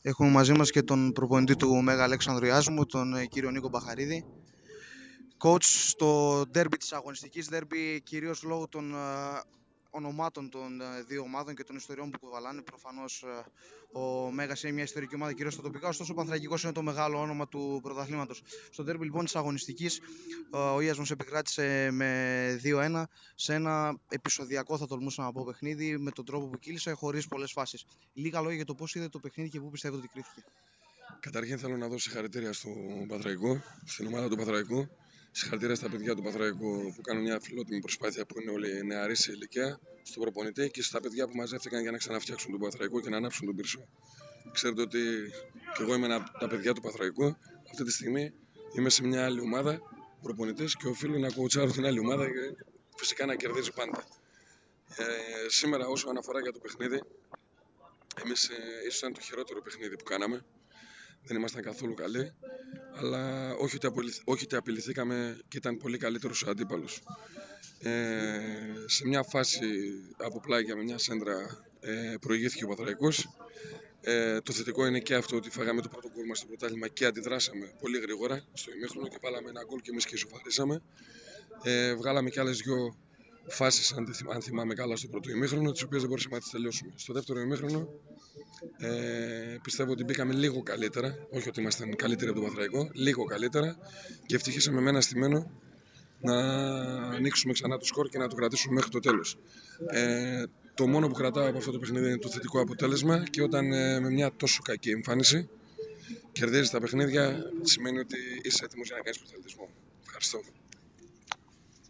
Έχουμε μαζί μας και τον προπονητή του Μέγα Αλέξανδρου Ιάσμου, τον κύριο Νίκο Μπαχαρίδη. Coach, στο ντέρμπι της αγωνιστικής, ντέρμπι κυρίως λόγω των ονομάτων των δύο ομάδων και των ιστοριών που κουβαλάνε. Προφανώς ο Μέγας είναι μια ιστορική ομάδα κυρίως στα τοπικά, ωστόσο ο Πανθρακικός είναι το μεγάλο όνομα του πρωταθλήματος. Στο ντέρμπι λοιπόν της αγωνιστικής, ο Ιάσμος επικράτησε με 2-1 σε ένα επεισοδιακό, θα τολμούσα να πω, παιχνίδι, με τον τρόπο που κύλησε, χωρίς πολλές φάσεις. Λίγα λόγια για το πώς είδε το παιχνίδι και πού πιστεύετε ότι κρίθηκε. Καταρχήν θέλω να δώσω συγχαρητήρια στον Πανθρακικό, στην ομάδα του Πανθρακικού. Συγχαρητήρια στα παιδιά του Πανθρακικού που κάνουν μια φιλότιμη προσπάθεια, που είναι όλοι νεαροί σε ηλικία, στον προπονητή και στα παιδιά που μαζεύτηκαν για να ξαναφτιάξουν τον Πανθρακικό και να ανάψουν τον πυρσό. Ξέρετε ότι και εγώ είμαι ένα από τα παιδιά του Πανθρακικού. Αυτή τη στιγμή είμαι σε μια άλλη ομάδα προπονητής και οφείλω να κοουτσάρω την άλλη ομάδα και φυσικά να κερδίζει πάντα. Σήμερα, όσο αναφορά για το παιχνίδι, εμείς ίσως ήταν το χειρότερο παιχνίδι που κάναμε. Δεν ήμασταν καθόλου καλοί, αλλά όχι ότι απειληθήκαμε και ήταν πολύ καλύτερος ο αντίπαλος. Σε μια φάση από πλάγια με μια σέντρα προηγήθηκε ο Πανθρακικός. Το θετικό είναι και αυτό ότι φάγαμε το πρώτο γκολ μας στο πρωτάθλημα και αντιδράσαμε πολύ γρήγορα στο ημίχρονο και βάλαμε ένα γκολ και εμείς και ισοφαρίσαμε. Βγάλαμε και άλλες δυο φάσεις, αν θυμάμαι καλά, στο πρώτο ημίχρονο, τις οποίες δεν μπορούσαμε να τις τελειώσουμε. Στο δεύτερο ημίχρονο πιστεύω ότι μπήκαμε λίγο καλύτερα, όχι ότι ήμασταν καλύτεροι από τον Πανθρακικό, λίγο καλύτερα και ευτυχήσαμε με ένα στημένο να ανοίξουμε ξανά το σκορ και να το κρατήσουμε μέχρι το τέλος. Το μόνο που κρατάω από αυτό το παιχνίδι είναι το θετικό αποτέλεσμα και όταν με μια τόσο κακή εμφάνιση κερδίζεις τα παιχνίδια, σημαίνει ότι είσαι έτοιμος για να κάνεις πρωταθλητισμό. Ευχαριστώ.